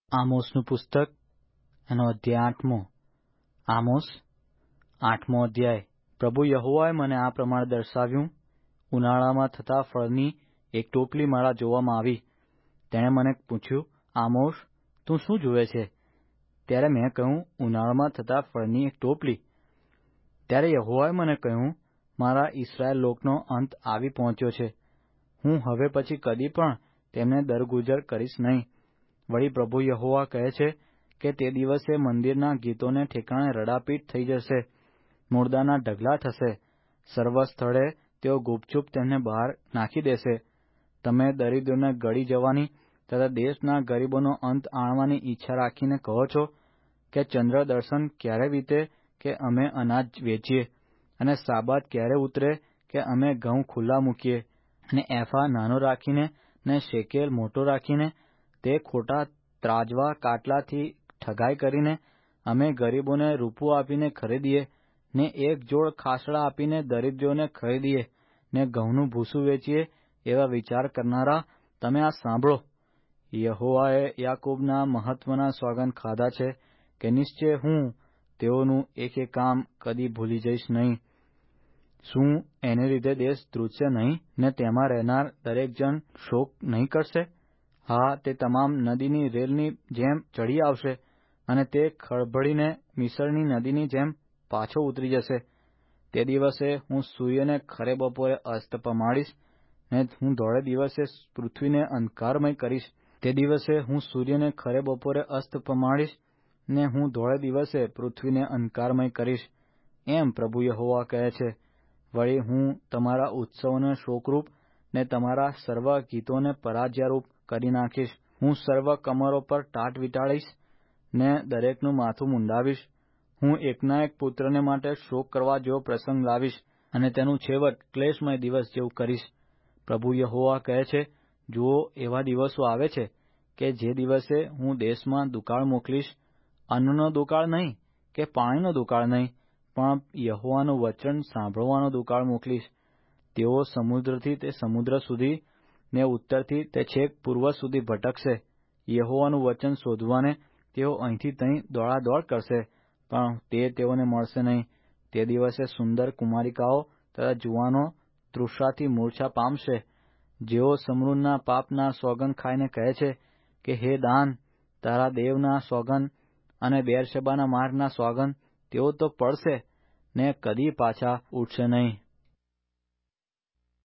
આમોસનું પુસ્તક એનો અધ્યાય 8મો. આમોસ 8મો અધ્યાય. પ્રભુ યહોવાએ મને આ પ્રમાણે દર્શાવ્યું. ઉનાળામાં થતા ફળની એક ટોપલી મારા જોવામાં આવી. તેણે મને પૂછ્યું, આમોસ, તું શું જુએ છે? ત્યારે મેં કહ્યું, ઉનાળામાં થતા ફળની એક ટોપલી. ત્યારે યહોવાએ મને કહ્યું, મારા ઇસ્રાયેલ લોકનો અંત આવી પહોંચ્યો છે. હું હવે પછી કદી પણ તેમને દરગુજર કરીશ નહીં. વળી પ્રભુ યહોવા કહે છે કે તે દિવસે મંદિરના ગીતોને ઠેકાણે રડાપીટ થઈ જશે, મુર્દાના ઢગલા થશે. સર્વ સ્થળે તેઓ ગુપચુપ તેમને બહાર નાખી દેશે. તમે દરિદ્રોને ગળી જવાની તથા દેશના ગરીબોનો અંત આણવાની ઈચ્છા રાખીને કહો છો કે ચંદ્ર દર્શન ક્યારે વીતે કે અમે અનાજ વેચીએ, અને સાબાત ક્યારે ઉતરે કે અમે ઘઉં ખુલ્લા મૂકીએ, અને એફા નાનો રાખીને ને શેકેલ મોટો રાખીને તે ખોટા ત્રાજવા કાટલાથી ઠગાઈ કરીને અમે ગરીબોને રૂપું આપીને ખરીદીએ, ને એક જોડ ખાસડા આપીને દરિદ્રોને ખરીદીએ, ને ઘઉંનું ભૂસું વેચીએ, એવા વિચાર કરનારા, તમે આ સાંભળો. યહોવાએ યાકૂબના મહત્વના સોગંદ ખાધા છે કે નિશ્ચય હું તેઓનું એક કામ કદી ભૂલી જઈશ નહીં. શું એને લીધે દેશ ધ્રુજશે નહીં, ને તેમાં રહેનાર દરેક જણ શોક નહીં કરશે? હા, તે તમામ નદીની રેલની જેમ ચડી આવશે, અને તે ખળભળીને મિસરની નદીની જેમ પાછો ઉતરી જશે. તે દિવસે હું સૂર્યને ખરે બપોરે અસ્ત પમાડીશ, ને હું ધોળે દિવસે પૃથ્વીને અંધકારમય કરીશ. તે દિવસે હું સૂર્યને ખરે બપોરે અસ્ત પમાડીશ, ને હું ધોળે દિવસે પૃથ્વીને અંધકારમય કરીશ, એમ પ્રભુ યહોવા કહે છે. વળી હું તમારા ઉત્સવોને શોકરૂપ ને તમારા સર્વ ગીતોને પરાજ્યરૂપ કરી નાખીશ. હું સર્વ કમરો પર ટાટ વીંટાળીશ, ને દરેકનું માથું મુંડાવીશ. હું એકના એક પુત્રને માટે શોક કરવા જેવો પ્રસંગ લાવીશ, અને તેનું છેવટ ક્લેશમય દિવસ જેવું કરીશ. પ્રભુ યહોવા કહે છે, જુઓ, એવા દિવસો આવે છે કે જે દિવસે હું દેશમાં દુકાળ મોકલીશ, અન્નનો દુકાળ નહીં કે પાણીનો દુકાળ નહીં, પણ યહોવાનું વચન સાંભળવાનો દુકાળ મોકલીશ. તેઓ સમુદ્રથી તે સમુદ્ર સુધી ને ઉત્તરથી તે છેક પૂર્વ સુધી ભટકશે. યહોવાનું વચન શોધવાને તેઓ અહીંથી તહીં દોડાદોડ કરશે, પણ તે તેઓને મળશે નહીં. તે દિવસે સુંદર કુમારિકાઓ તથા જુવાનો તૃષાથી મૂર્છા પામશે. જેઓ સમરૂનના પાપના સોગંદ ખાઈને કહે છે કે હે દાન, તારા દેવના સોગંદ અને બેરશેબાના માર્ગના સોગંદ, તેઓ તો પડશે ને કદી પાછા ઉઠશે નહીં.